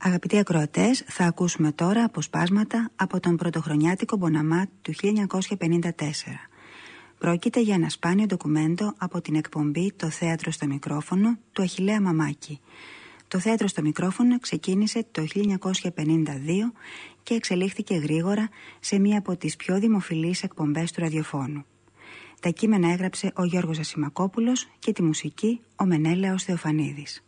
Αγαπητοί ακροατές, θα ακούσουμε τώρα αποσπάσματα από τον πρωτοχρονιάτικο Μποναμάτ του 1954. Πρόκειται για ένα σπάνιο ντοκουμέντο από την εκπομπή «Το θέατρο στο μικρόφωνο» του Αχιλλέα Μαμάκη. Το θέατρο στο μικρόφωνο ξεκίνησε το 1952 και εξελίχθηκε γρήγορα σε μία από τις πιο δημοφιλείς εκπομπές του ραδιοφώνου. Τα κείμενα έγραψε ο Γιώργος Ασημακόπουλος και τη μουσική ο Μενέλαος Θεοφανίδης.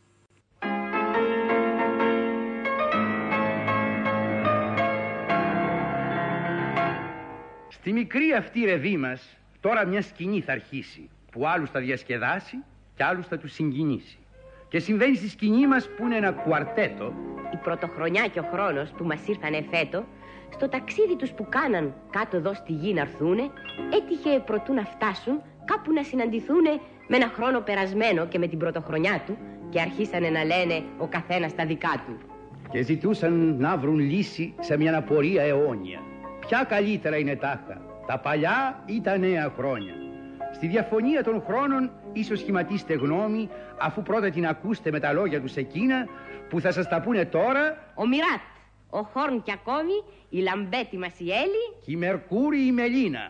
Στη μικρή αυτή ρεβή μας τώρα μια σκηνή θα αρχίσει, που άλλους θα διασκεδάσει και άλλους θα τους συγκινήσει. Και συμβαίνει στη σκηνή μας που είναι ένα κουαρτέτο. Η πρωτοχρονιά και ο χρόνος που μας ήρθανε φέτο, στο ταξίδι τους που κάναν κάτω εδώ στη γη να έρθουνε, έτυχε προτού να φτάσουν κάπου να συναντηθούνε με ένα χρόνο περασμένο και με την πρωτοχρονιά του, και αρχίσανε να λένε ο καθένας τα δικά του. Και ζητούσαν να βρουν λύση σε μια απορία αιώνια. Ποια καλύτερα είναι τάχα, τα παλιά ή τα νέα χρόνια? Στη διαφωνία των χρόνων ίσως σχηματίστε γνώμη, αφού πρώτα την ακούστε με τα λόγια τους εκείνα που θα σας τα πούνε τώρα. Ο Μιράτ, ο Χόρν και ακόμη η Λαμπέτη μας η Έλλη και η Μερκούρη η Μελίνα.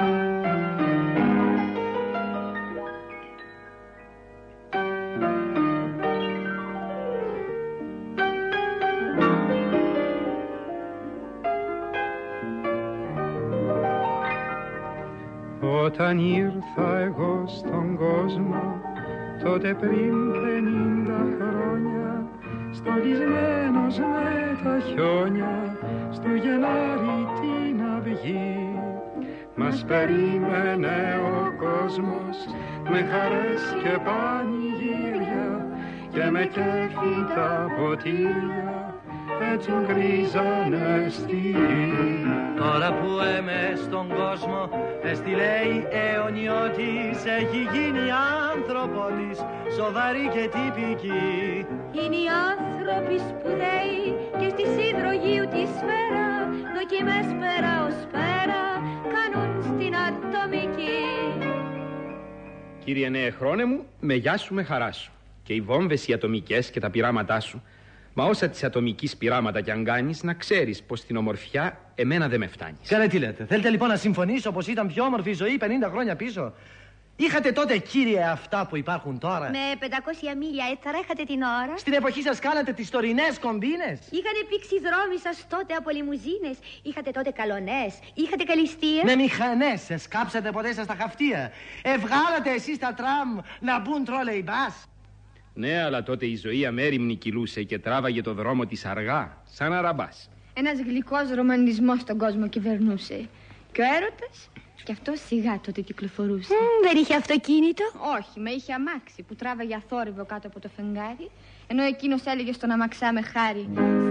Όταν ήρθα εγώ στον κόσμο, τότε πριν 50 χρόνια, στολισμένος με τα χιόνια, στο Γενάρη την αυγή, μας περίμενε ο κόσμος με χαρές και πανηγύρια και με κέφι τα ποτήρια έτσι γκρίζανε στη γη. Τώρα που είμαι στον κόσμο, έστειλε η αιωνιώτης, έχει γίνει άνθρωποτης, σοβαρή και τυπική. Είναι οι άνθρωποι σπουδαίοι και στη υδρογείου τη σφαίρα, δοκιμές πέρα ως πέρα κάνουν στην ατομική. Κύριε νέε χρόνε μου, με γεια σου με χαρά σου. Και οι βόμβες οι ατομικές και τα πειράματά σου, μα όσα της ατομικής πειράματα κι αν κάνεις, να ξέρεις πως την ομορφιά εμένα δεν με φτάνει. Καλά, τι λέτε? Θέλετε λοιπόν να συμφωνήσω πως ήταν πιο όμορφη η ζωή 50 χρόνια πίσω? Είχατε τότε, κύριε, αυτά που υπάρχουν τώρα? Με 500 μίλια έτσαρα είχατε την ώρα. Στην εποχή σας κάνατε τις τωρινές κομπίνες. Είχαν πήξει δρόμοι σας τότε από λιμουζίνες. Είχατε τότε καλονές. Είχατε καλυστία. Με μηχανές. Σκάψατε ποτέ σας τα χαυτία? Βγάλατε εσείς τα τραμ να μπουν τρόλεϊ μπας? Ναι, αλλά τότε η ζωή αμέριμνη κυλούσε και τράβαγε το δρόμο της αργά, σαν αραμπάς. Ένας γλυκός ρομαντισμός στον κόσμο κυβερνούσε. Και ο έρωτας, κι αυτό σιγά τότε κυκλοφορούσε. Δεν είχε αυτοκίνητο? Όχι, με είχε αμάξι που τράβαγε αθόρυβο κάτω από το φεγγάρι, ενώ εκείνος έλεγε στον αμαξά με χάρη: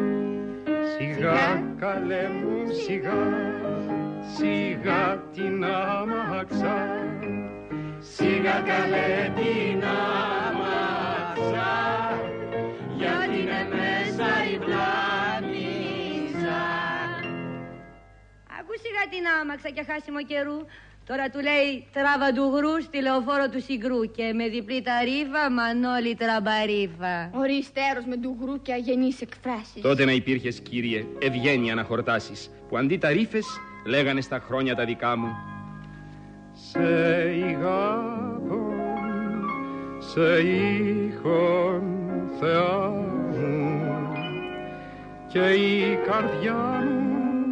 Σιγά καλέ μου σιγά, σιγά την άμαξα, σιγά καλέ την άμαξα, γιατί είναι μέσα η πλάνησα. Ακού σιγά την άμαξα και χάσιμο καιρού. Τώρα του λέει τράβα του γρού στη λεωφόρο του Συγκρού και με διπλή ταρίφα Μανώλη τραμπαρίφα. Οριστέρος με του γρού και αγενείς εκφράσεις. Τότε να υπήρχες, κύριε, ευγένεια να χορτάσεις, που αντί ταρίφες λέγανε στα χρόνια τα δικά μου: σε ηγάπων, σε ήχον Θεά μου, και η καρδιά μου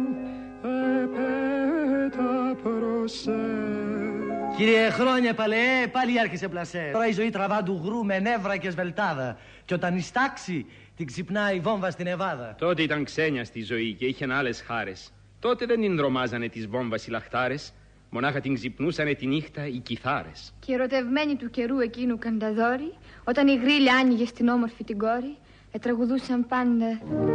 επέτα προς σε. Κύριε, χρόνια παλαιέ, πάλι άρχισε πλασέ. Τώρα η ζωή τραβά του γρού με νεύρα και σβελτάδα, και όταν ιστάξει την ξυπνάει η βόμβα στην Εβάδα. Τότε ήταν ξένια στη ζωή και είχαν άλλες χάρες. Τότε δεν την δρομάζανε τις βόμβας οι λαχτάρες, μονάχα την ξυπνούσανε τη νύχτα οι κιθάρες. Και ερωτευμένοι του καιρού εκείνου κανταδόροι, όταν η γρίλα άνοιγε στην όμορφη την κόρη, τραγουδούσαν πάντα: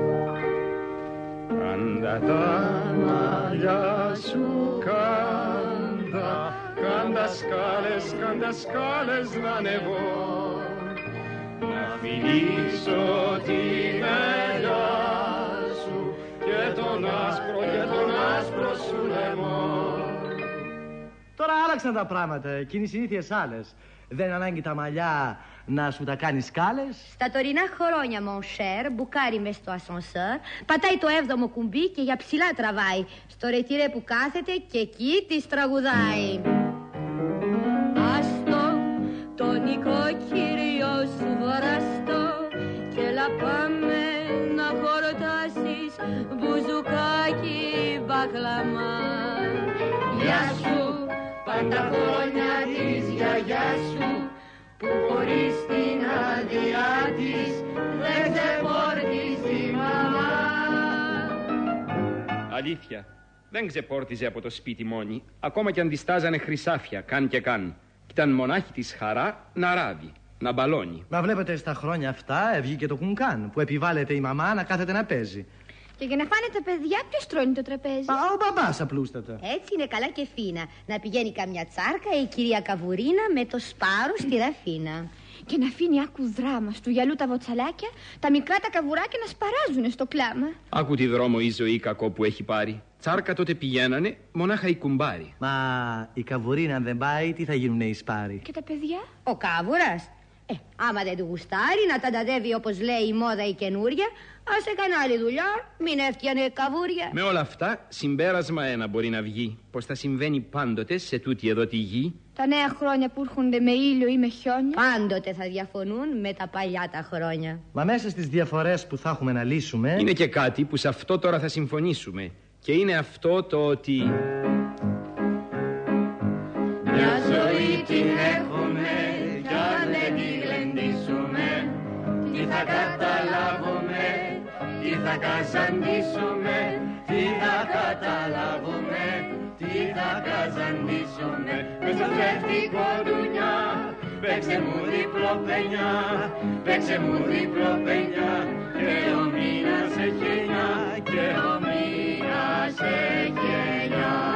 Κάντα τα μαλλιά σου κάντα, κάντα σκάλες να ανεβώ, να φιλήσω την ελιά σου και τον άσπρο σου λαιμό. Τώρα άλλα αλλάξαν τα πράγματα. Εκείνοι οι συνήθειες άλλες. Δεν ανάγκη τα μαλλιά να σου τα κάνει σκάλες. Στα τωρινά χρόνια, mon cher, μπουκάρει μες στο ασανσέρ, πατάει το 7ο κουμπί και για ψηλά τραβάει. Στο ρετυρέ που κάθεται και εκεί της τραγουδάει. Άστο, το νοικοκύριο σου βοραστό και έλα πάμε να χορτάσεις μπουζουκάκι μπακλαμά. Γεια σου, πάντα χρόνια της γιαγιάς σου που χωρίς την άδειά της δεν ξεπόρτιζε η μαμά. Αλήθεια, δεν ξεπόρτιζε από το σπίτι μόνη, ακόμα κι αν διστάζανε χρυσάφια, καν και καν. Κι ήταν μονάχη της χαρά να ράβει, να μπαλώνει. Μα βλέπετε, στα χρόνια αυτά βγήκε το κουνκάν, που επιβάλλεται η μαμά να κάθεται να παίζει. Και για να φάνε τα παιδιά, ποιος τρώνει το τραπέζι? Ο μπαμπάς απλούστατα. Έτσι είναι καλά και φίνα. Να πηγαίνει καμιά τσάρκα η κυρία Καβουρίνα με το σπάρο στη Ραφίνα. Και να αφήνει άκου δράμα του γυαλού τα βοτσαλάκια, τα μικρά τα καβουράκια να σπαράζουνε στο κλάμα. Άκου τη δρόμο η ζωή κακό που έχει πάρει. Τσάρκα τότε πηγαίνανε μονάχα οι κουμπάροι. Μα η Καβουρίνα αν δεν πάει, τι θα γίνουνε οι σπάροι? Και τα παιδιά? Ο Κάβουρας, άμα δεν του γουστάρει να τα ταντεύει όπως λέει η μόδα η καινούρια, ας έκανε άλλη δουλειά, μην έφτιανε καβούρια. Με όλα αυτά, συμπέρασμα ένα μπορεί να βγει. Πως θα συμβαίνει πάντοτε σε τούτη εδώ τη γη. Τα νέα χρόνια που έρχονται με ήλιο ή με χιόνια πάντοτε θα διαφωνούν με τα παλιά τα χρόνια. Μα μέσα στις διαφορές που θα έχουμε να λύσουμε είναι και κάτι που σε αυτό τώρα θα συμφωνήσουμε. Και είναι αυτό το ότι μια ζωή την έχουμε κι αν δεν τη γλεντήσουμε, τι θα καταλάβουμε, τι θα καζαντήσουμε, τι θα καταλάβουμε, τι θα καζαντήσουμε. Μες στο τρέφτικο ντουνιά, παίξε μου διπλό πενιά, παίξε μου διπλό πενιά, και ο μήνας έχει 9, και ο μήνας έχει 9.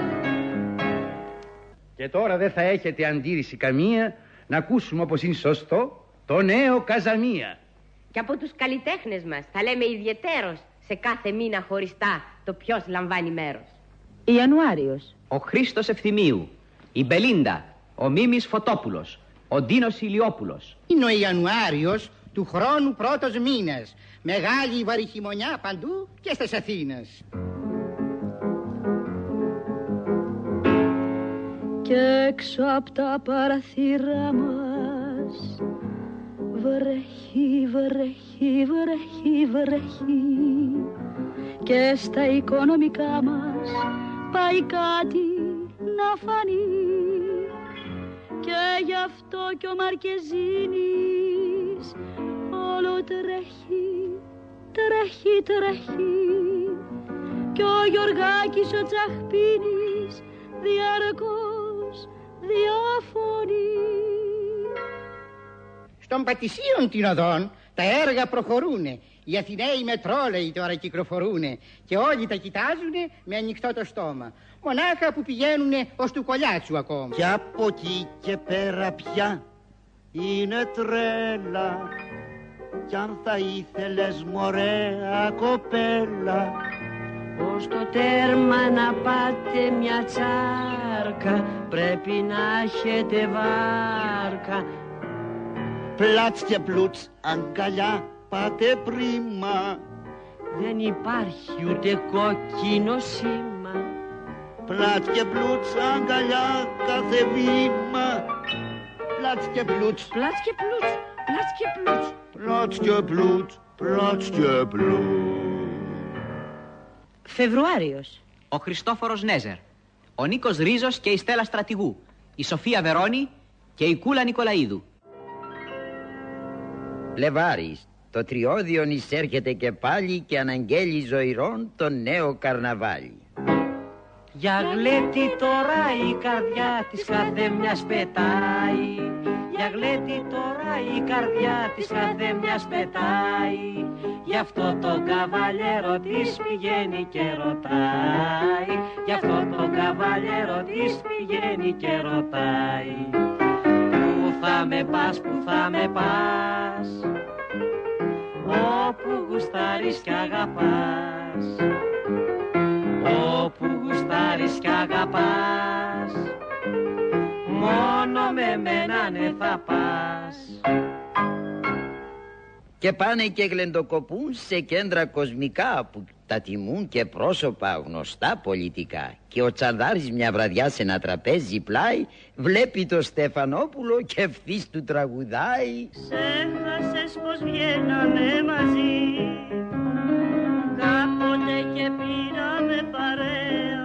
Και τώρα δεν θα έχετε αντίρρηση καμία να ακούσουμε όπως είναι σωστό το νέο Καζαμία. Και από τους καλλιτέχνες μας θα λέμε ιδιαιτέρως σε κάθε μήνα χωριστά το ποιος λαμβάνει μέρος. Ιανουάριος. Ο Χρήστος Ευθυμίου, η Μπελίντα, ο Μίμης Φωτόπουλος, ο Ντίνος Ηλιόπουλος. Είναι ο Ιανουάριος του χρόνου πρώτος μήνας. Μεγάλη βαρυχημονιά παντού και στις Αθήνες. Και έξω απ' τα παραθύρα μας βρέχει, βρέχει, βρέχει, βρέχει, και στα οικονομικά μας πάει κάτι να φανεί, και γι' αυτό κι ο Μαρκεζίνης όλο τρέχει, τρέχει, τρέχει, και ο Γιωργάκης ο Τσαχπίνης διαρκώς διαφωνεί. Στον Πατησίων την οδόν τα έργα προχωρούνε. Οι Αθηναίοι μετρόλεοι τώρα κυκλοφορούνε και όλοι τα κοιτάζουνε με ανοιχτό το στόμα. Μονάχα που πηγαίνουνε ως του Κολιάτσου ακόμα. Και από εκεί και πέρα πια είναι τρέλα, κι αν θα ήθελες μωρέα κοπέλα, ως το τέρμα να πάτε μια τσάρκα πρέπει να έχετε βάρκα. Πλάτς και πλούτς αγκαλιά πάτε πρίμα, δεν υπάρχει ούτε κόκκινο σήμα. Πλάτς και πλούτς αγκαλιά κάθε βήμα, πλάτς και πλούτς, πλάτς και πλούτς, πλάτς και πλούτς, πλάτς και πλούτς, πλάτς και πλούτς. Φεβρουάριος. Ο Χριστόφορος Νέζερ, ο Νίκος Ρίζος και η Στέλλα Στρατηγού, η Σοφία Βερώνη και η Κούλα Νικολαίδου. Φλεβάρης. Το τριώδιον εισέρχεται και πάλι και αναγγέλει ζωηρών το νέο καρναβάλι. Για γλέτη τώρα η καρδιά της κάθε μιας πετάει, για γλέτη τώρα η καρδιά της κάθε μιας πετάει, γι' αυτό το καβαλιέρο της πηγαίνει και ρωτάει, γι' αυτό το καβαλιέρο της πηγαίνει και ρωτάει, πού θα με πας, πού θα με πας, όπου γουστάρεις κι αγαπάς, όπου γουστάρεις κι αγαπάς, μόνο με μένανε θα πας. Και πάνε και γλεντοκοπούν σε κέντρα κοσμικά που τα τιμούν και πρόσωπα γνωστά πολιτικά. Και ο Τσανδάρης μια βραδιά σε ένα τραπέζι πλάι βλέπει το Στεφανόπουλο και ευθύς του τραγουδάει. Ξέχασες πως βγαίναμε μαζί, κάποτε και πήραμε παρέα.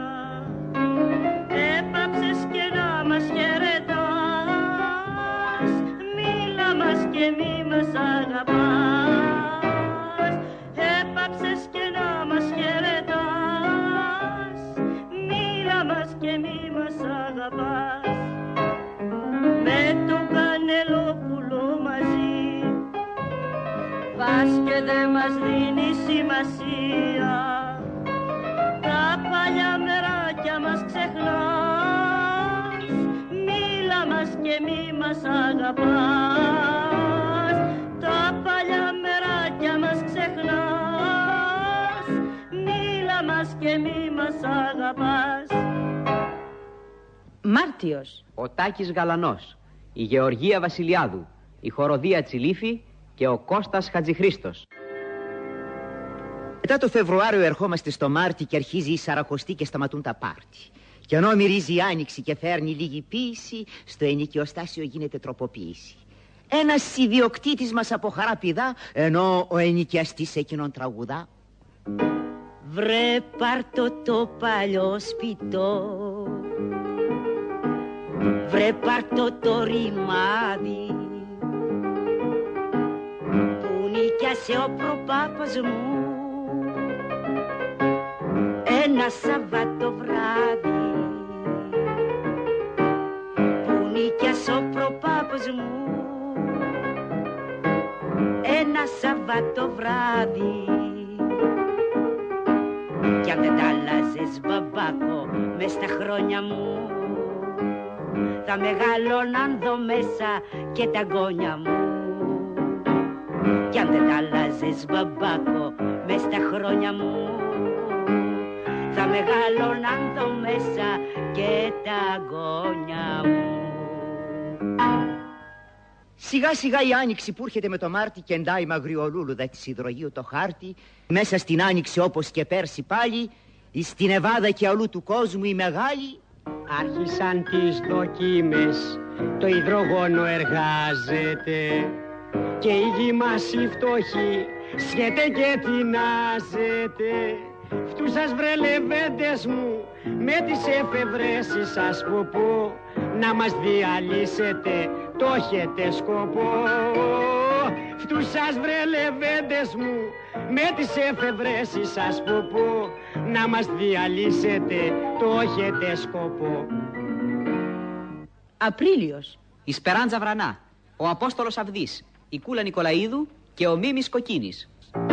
Έπαψες και να μας χαιρετάς, μίλα μας και μη μας αγαπάς. Έπαψες και να μας χαιρετάς, μίλα μας και μη μας αγαπάς. Με το Κανελόπουλο μαζί πας και δεν μας δίνει σημασία. Τα παλιά μεράκια μας ξεχνάς, μίλα μας και μη μας αγαπάς. Τα παλιά μεράκια μας ξεχνάς, μίλα μας και μη μας αγαπάς. Μάρτιος. Ο Τάκης Γαλανός, η Γεωργία Βασιλιάδου, η Χοροδία Τσιλίφη και ο Κώστας Χατζηχρήστος. Μετά το Φεβρουάριο ερχόμαστε στο Μάρτι και αρχίζει η Σαρακοστή και σταματούν τα πάρτι. Και ενώ μυρίζει η άνοιξη και φέρνει λίγη ποίηση, στο ενοικιοστάσιο γίνεται τροποποίηση. Ένας ιδιοκτήτης μας από χαρά πηδά, ενώ ο ενοικιαστής εκείνον τραγουδά. Βρε πάρτο το παλιό σπιτό, βρε πάρτο το ρημάδι, που νοικιάσε ο προπάπας μου ένα Σαββάτο βράδυ. Που νοικιάσε ο προπάπας μου ένα Σαββάτο βράδυ. Κι αν δεν τ' άλλαζες μπαμπάκο μες στα χρόνια μου, θα μεγαλώναν δω μέσα και τα γόνια μου. Κι αν δεν τ' άλλαζες μπαμπάκο μες στα χρόνια μου, θα μεγαλώναν δω μέσα και τα γόνια μου. Σιγά σιγά η άνοιξη που έρχεται με το Μάρτι κεντάει μαγριολούλουδα της υδρογείου το χάρτη. Μέσα στην άνοιξη όπως και πέρσι πάλι, στην Εβάδα και αλλού του κόσμου οι μεγάλοι άρχισαν τις δοκίμες, το υδρογόνο εργάζεται και η γη μας η φτωχή σχέται και τεινάζεται. Φτού σας βρε λεβέντες μου, με τις εφευρέσεις σας που να μας διαλύσετε, το έχετε σκοπό. Φτού σας βρε λεβέντες μου, με τις εφευρέσεις σας που να μας διαλύσετε, το έχετε σκοπό. Απρίλιος. Η Σπεράντζα Βρανά, ο Απόστολος Αυδής, η Κούλα Νικολαίδου και ο Μίμης Κοκκίνης.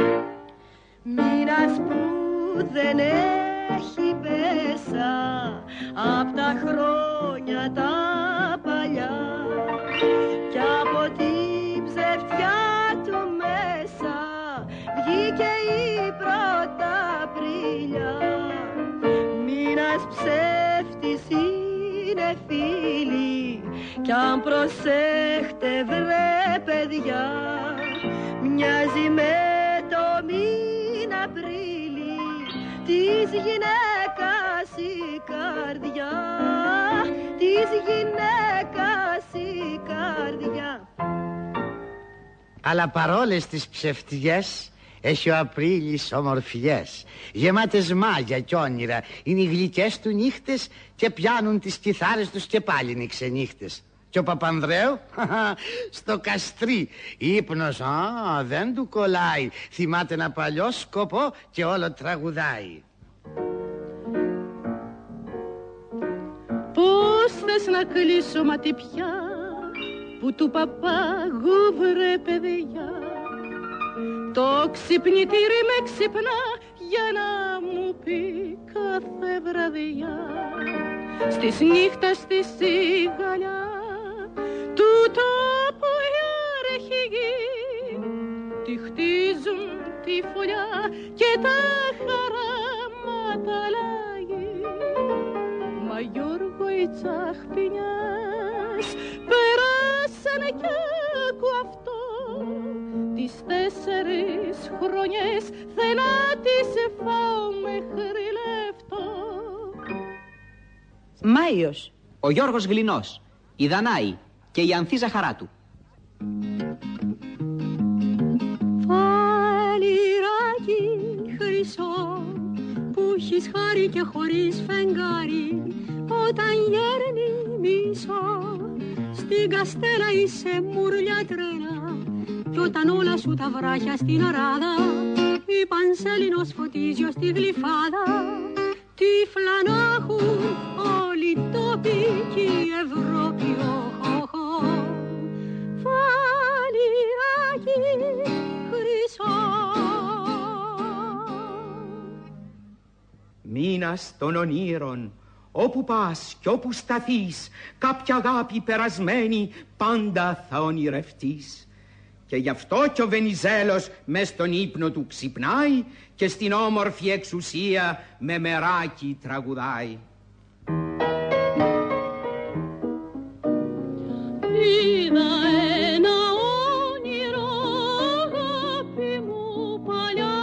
Μήνας που δεν έχει πέσα απ' τα χρόνια τα παλιά, κι από την ψευτιά του μέσα βγήκε η πρώτα Απρίλια. Μήνας ψεύτης είναι φίλοι, κι αν προσέχτε βρε παιδιά, μοιάζει με το μήνα Απρίλη της γυναίκας η καρδιά, της γυναίκας η καρδιά. Αλλά παρόλες τις ψευτιές έχει ο Απρίλης ομορφιές, γεμάτες μάγια κι όνειρα. Είναι οι γλυκές του νύχτες και πιάνουν τις κιθάρες τους και πάλι είναι οι ξενύχτες. Και ο Παπανδρέου στο καστρί ύπνος δεν του κολλάει. Θυμάται ένα παλιό σκοπό και όλο τραγουδάει. Πώς θες να κλείσω μάτι πια που του παπάγου βρε παιδιά, το ξυπνητήρι με ξυπνά για να μου πει κάθε βραδιά, στις νύχτας στη σιγαλιά του τόπου η αρχηγοί τη χτίζουν τη φωλιά και τα χαράματα λάγει. Μα Γιώργο οι τσαχπινιές περάσανε κι άκου αυτό. Τις 4 χρονιές θέλω να τις φάω μέχρι λεφτό. Μάιος. Ο Γιώργος Γλινός, η Δανάη και η Ανθή Ζαχαράτου. Φαλιράκι χρυσό που έχεις χάρη και χωρίς φεγγάρι, όταν γέρνει μισό στην καστέλα είσαι μουρλια τρέλα. Κι όταν όλα σου τα βράχια στην αράδα η Πανσέλινος φωτίζει ως τη Γλυφάδα, τύφλα να έχουν όλοι οι τόποι κι η Ευρώπη. Φαλιράκι χρυσό. Μήνας των ονείρων, όπου πας κι όπου σταθείς, κάποια αγάπη περασμένη πάντα θα ονειρευτείς. Και γι' αυτό κι ο Βενιζέλος μες στον ύπνο του ξυπνάει και στην όμορφη εξουσία με μεράκι τραγουδάει. Είδα ένα όνειρο αγάπη μου παλιά,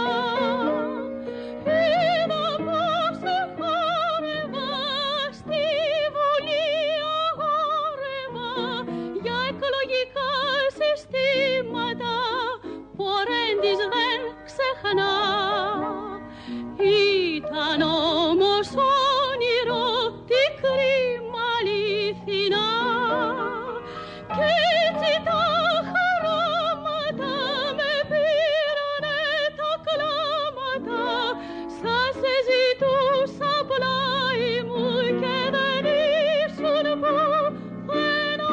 είδα πως χόρευα στη Βουλή αγόρευα για εκλογικά συστήματα που ο Ρέντης δεν ξεχνά. Ήταν όμως όνειρο, τι κρίμα αληθινά. Κι έτσι τα χαράματα με πήρανε τα κλάματα, σας ζητούσα πλάι μου και δεν ήσουν πουθενά.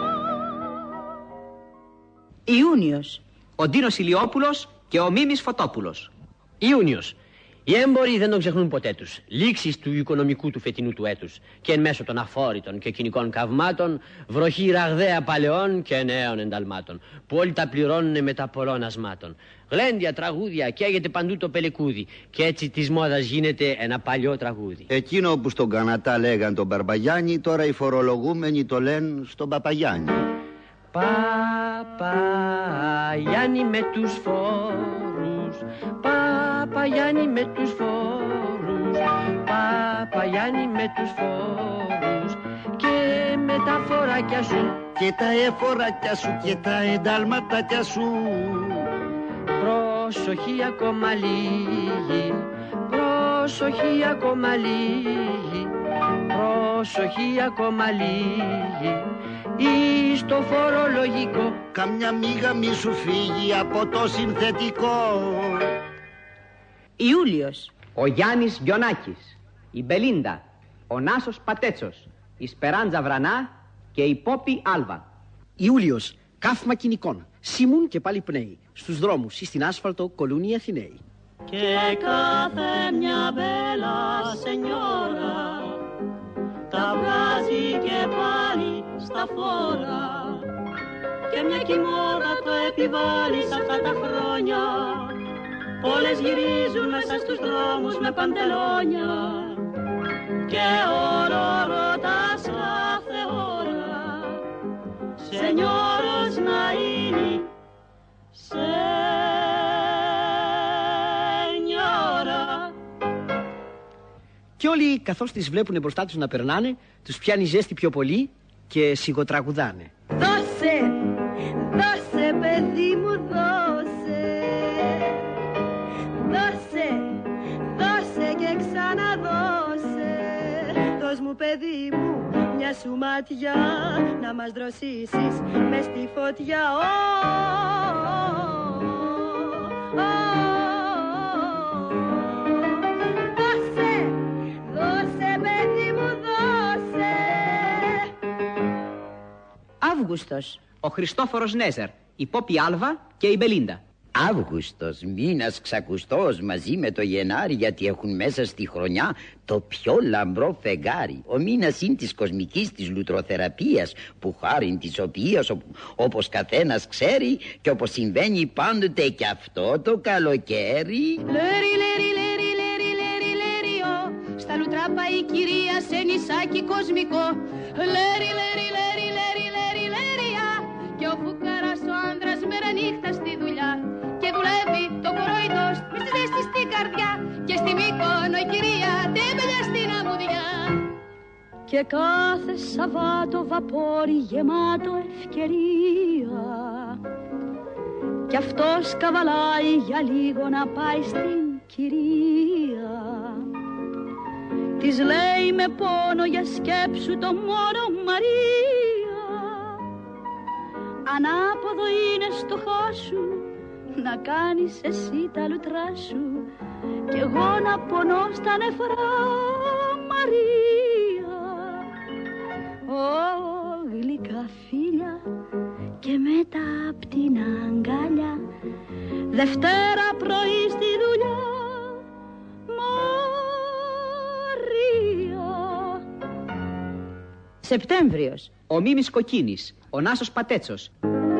Ιούνιος. Ο Ντίνος Ηλιόπουλος και ο Μίμης Φωτόπουλος. Ιούνιος. Οι έμποροι δεν τον ξεχνούν ποτέ τους. Λήξεις του οικονομικού του φετινού του έτους. Και εν μέσω των αφόρητων και κοινικών καυμάτων, βροχή ραγδαία παλαιών και νέων ενταλμάτων, που όλοι τα πληρώνουν μετά πολλών ασμάτων. Γλέντια, τραγούδια, καίγεται παντού το πελεκούδι. Και έτσι της μόδας γίνεται ένα παλιό τραγούδι. Εκείνο που στον Κανατά λέγαν τον Μπαρμπαγιάννη, τώρα οι φορολογούμενοι το λένε στον Παπαγιάννη. Παπαγιάννη με τους φόρους, Παπαγιάννη με τους φόρους, Παπαγιάννη με τους φόρους και με τα φοράκια σου και τα εφοράκια σου και τα εντάλματάκια σου. Προσοχή ακόμα λίγη, προσοχή ακόμα λίγη, προσοχή ακόμα λίγη. Ή στο φορολογικό καμιά μίγα μη σου φύγει από το συνθετικό. Ιούλιος. Ο Γιάννης Γιονάκης, η Μπελίντα, ο Νάσος Πατέτσος, η Σπεράντζα Βρανά και η Πόπη Άλβα. Ιούλιος. Καύμα κυνικών, σίμουν και πάλι πνέει. Στους δρόμους ή στην άσφαλτο κολλούν οι Αθηναίοι. Και κάθε μια μπέλα σενιόρα τα βγάζει και πάλι στα φόρα, και μια κοιμόδα το επιβάλλει σ' αυτά τα χρόνια. Όλες γυρίζουν μέσα στους δρόμους με παντελόνια και όρο ρωτάς κάθε ώρα, σενιόρος να είναι σενιόρα. Και όλοι καθώς τις βλέπουν μπροστά τους να περνάνε, τους πιάνει ζέστη πιο πολύ και σιγοτραγουδάνε. Δώσε, δώσε παιδί μου δώσε, δώσε, δώσε και ξαναδώσε. Δώσ' μου παιδί μου μια σου ματιά να μας δροσίσεις μες στη φωτιά. Αύγουστος. Ο Χριστόφορος Νέζερ, η Πόπη Άλβα και η Μπελίντα. Αύγουστος, μήνας ξακουστός μαζί με το Γενάρη, γιατί έχουν μέσα στη χρονιά το πιο λαμπρό φεγγάρι. Ο μήνας είναι της κοσμικής της λουτροθεραπείας, που χάριν της οποίας όπως καθένας ξέρει και όπως συμβαίνει πάντοτε και αυτό το καλοκαίρι. Λέρι, λέρι, λέρι, λέρι, λέρι, λέρι, στα λουτρά πάει η κυρία σε νησάκι κοσμικό. Λέρι, λέρι, λέρι, λέρι, λέρι, λέρια. Και ο φουκαράς ο άνδρας μέρα νύχτα στη δουλειά. Και δουλεύει το κοροϊδός με στη ζέστη στην καρδιά. Και στη Μύκονο η κυρία τέμπελια στην αμμουδιά. Και κάθε Σαββάτο βαπόρι γεμάτο ευκαιρία. Κι αυτός καβαλάει για λίγο να πάει στην κυρία. Της λέει με πόνο για σκέψου το μόνο Μαρία. Ανάποδο είναι στο χάσου να κάνεις εσύ τα λουτρά σου. Κι εγώ να πονώ στα νεφρά Μαρία. Ω γλυκά φίλια και μετά απ' την αγκάλια. Δευτέρα πρωί στη δουλειά Μαρία. Σεπτέμβριος. Ο Μίμης Κοκκίνης. Ο Νάσος Πατέτσος.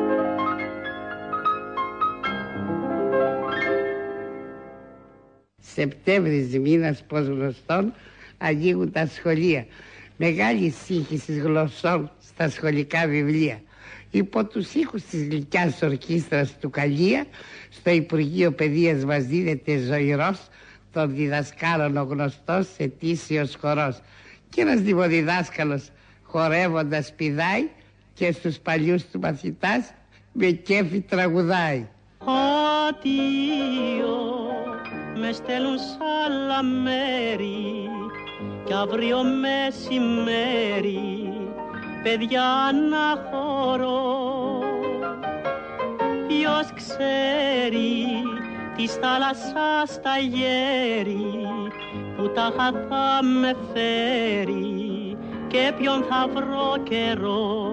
Σεπτέμβρης μήνας, πως γνωστόν, ανοίγουν τα σχολεία. Μεγάλη σύγχυση γλωσσών στα σχολικά βιβλία. Υπό τους ήχους της γλυκιάς ορκίστρας του Καλία, στο Υπουργείο Παιδείας μας δίνεται ζωηρός των διδασκάλων ο γνωστός ετήσιος χορός. Και ένας δημοδιδάσκαλος χορεύοντας πηδάει και στους παλιούς του μαθητάς με κέφι τραγουδάει. Αντίο, με στέλνουν σ' άλλα μέρη κι αύριο μεσημέρι παιδιά να χωρώ. Ποιος ξέρει της θάλασσας τα γέρη που τα θα με φέρει και ποιον θα βρω καιρό.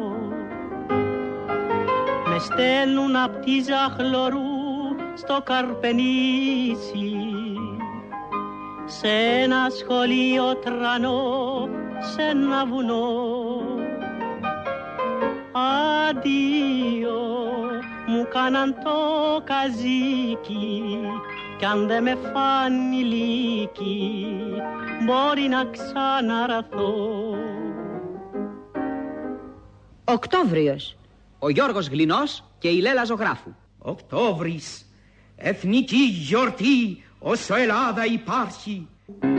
Με στέλνουν απ' τη Ζαχλωρού στο Καρπενήσι σε ένα σχολείο τρανό, σε ένα βουνό. Αντίο, μου κάναν το καζίκι κι αν δεν με φάνει λύκη μπορεί να ξαναραθώ. Οκτώβριος. Ο Γιώργος Γλινός και η Λέλα Ζωγράφου. Οκτώβρης, εθνική γιορτή όσο Ελλάδα υπάρχει.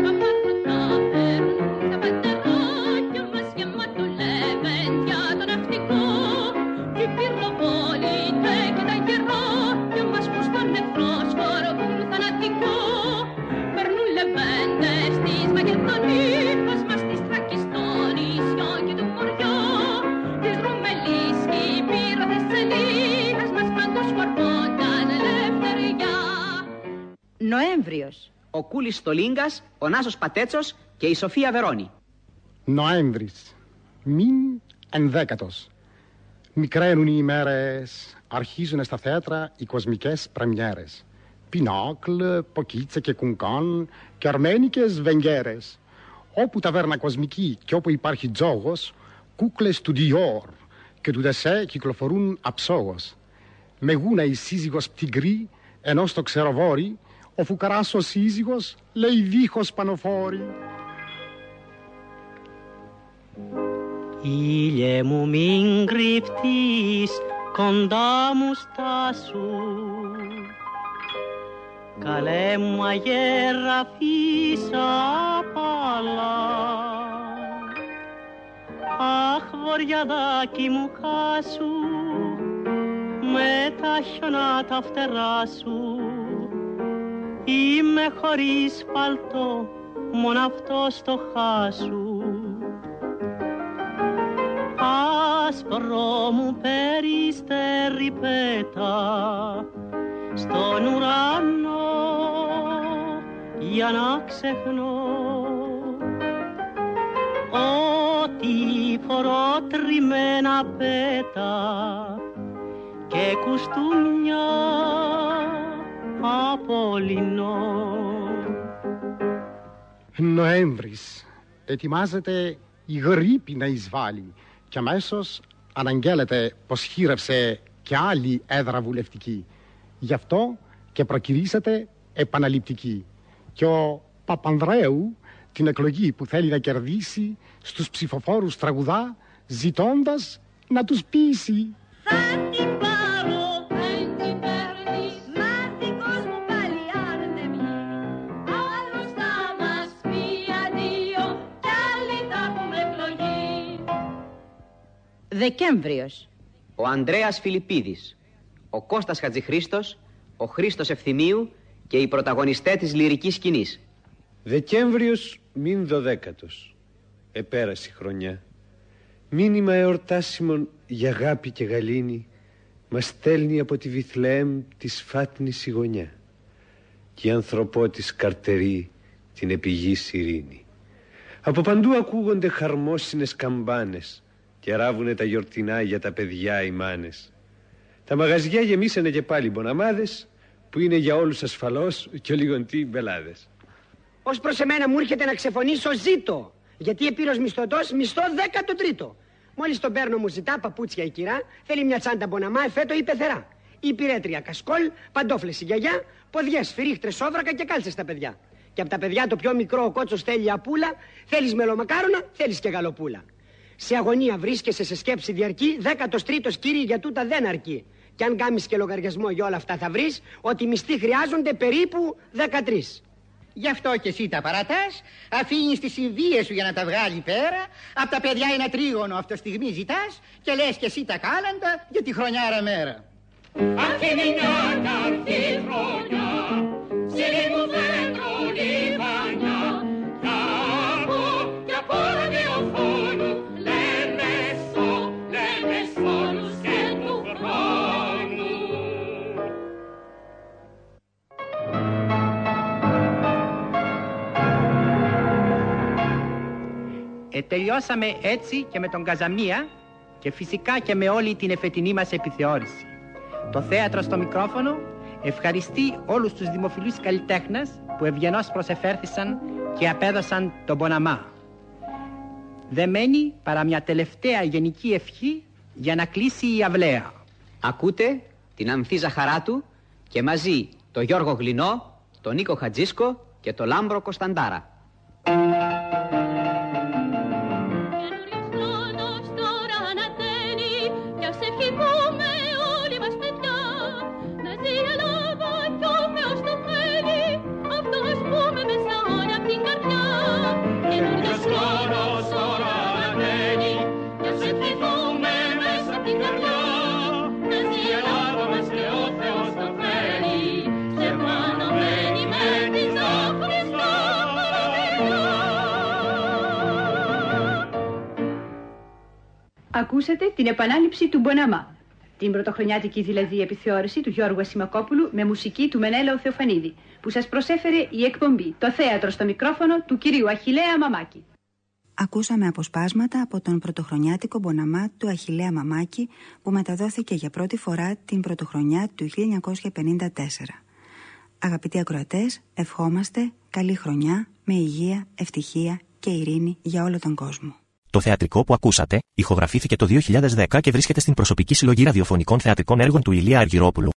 Νοέμβριος. Ο Κούλης Στολίγκας, ο Νάσος Πατέτσος και η Σοφία Βερώνη. Νοέμβρης. Μην ενδέκατος. Μικραίνουν οι ημέρες, αρχίζουν στα θέατρα οι κοσμικές πρεμιέρες. Πινάκλ, Ποκίτσε και Κουνκάν και αρμένικες βενγκέρες. Όπου ταβέρνα κοσμική και όπου υπάρχει τζόγος, κούκλες του Dior και του Ντεσέ κυκλοφορούν αψόγος. Με γούνα η σύζυγος πτυγκρή, ενώ στο ξεροβόρι ο φουκαράς ο σύζυγος λέει δίχως πανοφόρη. Ήλιε μου μην κρυφτείς, κοντά μου στάσου. Καλέ μου αγέρα φύσα παλά. Αχ βοριαδάκι μου χάσου, με τα χιονά τα φτερά σου. Είμαι χωρίς παλτό, μόνο αυτό στο χάσου. Άσπρο μου περιστέρι πέτα στον ουρανό για να ξεχνώ ότι φορώ τριμμένα πέτα και κουστούμια από λινό. Νοέμβρης. Ετοιμάζεται η γρίπη να εισβάλλει και αμέσως αναγγέλλεται πως χείρευσε και άλλη έδρα βουλευτική. Γι' αυτό και προκηρύσσεται επαναληπτική. Και ο Παπανδρέου την εκλογή που θέλει να κερδίσει, στους ψηφοφόρους τραγουδά, ζητώντας να τους πείσει. Θα την πάρω, δεν την παίρνεις, μάθει κόσμο πάλι αν δεν βγει. Άλλος θα μας πει αντίο κι άλλοι θα έχουμε εκλογή. Δεκέμβριος. Ο Ανδρέας Φιλιππίδης, ο Κώστας Χατζηχρήστος, ο Χρήστος Ευθυμίου και οι πρωταγωνιστές της λυρικής σκηνής. Δεκέμβριος μην 12ος. Επέρασε η χρονιά. Μήνυμα εορτάσιμον για αγάπη και γαλήνη μας στέλνει από τη Βιθλεέμ της φάτνης η γωνιά και η ανθρωπότης καρτερεί την επιγής ειρήνη. Από παντού ακούγονται χαρμόσυνες καμπάνες και ράβουνε τα γιορτινά για τα παιδιά οι μάνες. Τα μαγαζιά γεμίσανε και πάλι μποναμάδες που είναι για όλους ασφαλώς και ολιγοντοί μπελάδες. Ως προς εμένα μου έρχεται να ξεφωνήσω ζήτω, γιατί επήρος μισθωτός μισθώ 13ο. Μόλις τον παίρνω μου ζητά παπούτσια η κυρά, θέλει μια τσάντα μποναμά, εφέτο ή πεθερά. Η πυρέτρια κασκόλ, παντόφλες η γιαγιά, ποδιές, φυρίχτρες, σόβρακα και κάλτσες στα παιδιά. Και από τα παιδιά το πιο μικρό ο κότσος θέλει απούλα, θέλεις μελομακάρονα, θέλεις και γαλοπούλα. Σε αγωνία βρίσκεσαι σε σκέψη διαρκή, 13ος κύριε για τούτα δεν αρκεί. Και αν κάνεις και λογαριασμό για όλα αυτά θα βρεις ότι οι μισθοί χρειάζονται περίπου 13. Γι' αυτό και εσύ τα παρατάς, αφήνεις τις συνδύες σου για να τα βγάλει πέρα, απ' τα παιδιά ένα τρίγωνο αυτό στιγμή ζητάς και λες και εσύ τα κάλαντα για τη χρονιάρα μέρα. Αρχιμηνιάνα, αρχή χρονιά, ψηλή μου δέντρο λιβανιά, κι από ραδιοφώνου λέμε σώνους και του χρόνου. Τελειώσαμε έτσι και με τον Καζαμία και φυσικά και με όλη την εφετινή μας επιθεώρηση. Το θέατρο στο μικρόφωνο ευχαριστεί όλους τους δημοφιλούς καλλιτέχνες που ευγενώς προσεφέρθησαν και απέδωσαν τον Μποναμά. Δεν μένει παρά μια τελευταία γενική ευχή για να κλείσει η αυλαία. Ακούτε την Ανθή Ζαχαράτου και μαζί το Γιώργο Γλινό, τον Νίκο Χατζίσκο και το Λάμπρο Κωνσταντάρα. Ακούσατε την επανάληψη του Μποναμά, την πρωτοχρονιάτικη δηλαδή επιθεώρηση του Γιώργου Ασημακόπουλου με μουσική του Μενέλαου Θεοφανίδη, που σας προσέφερε η εκπομπή «Το θέατρο στο μικρόφωνο» του κυρίου Αχιλλέα Μαμάκη. Ακούσαμε αποσπάσματα από τον πρωτοχρονιάτικο Μποναμά του Αχιλλέα Μαμάκη που μεταδόθηκε για πρώτη φορά την πρωτοχρονιά του 1954. Αγαπητοί ακροατές, ευχόμαστε καλή χρονιά με υγεία, ευτυχία και ειρήνη για όλο τον κόσμο. Το θεατρικό που ακούσατε ηχογραφήθηκε το 2010 και βρίσκεται στην προσωπική συλλογή ραδιοφωνικών θεατρικών έργων του Ηλία Αργυρόπουλου.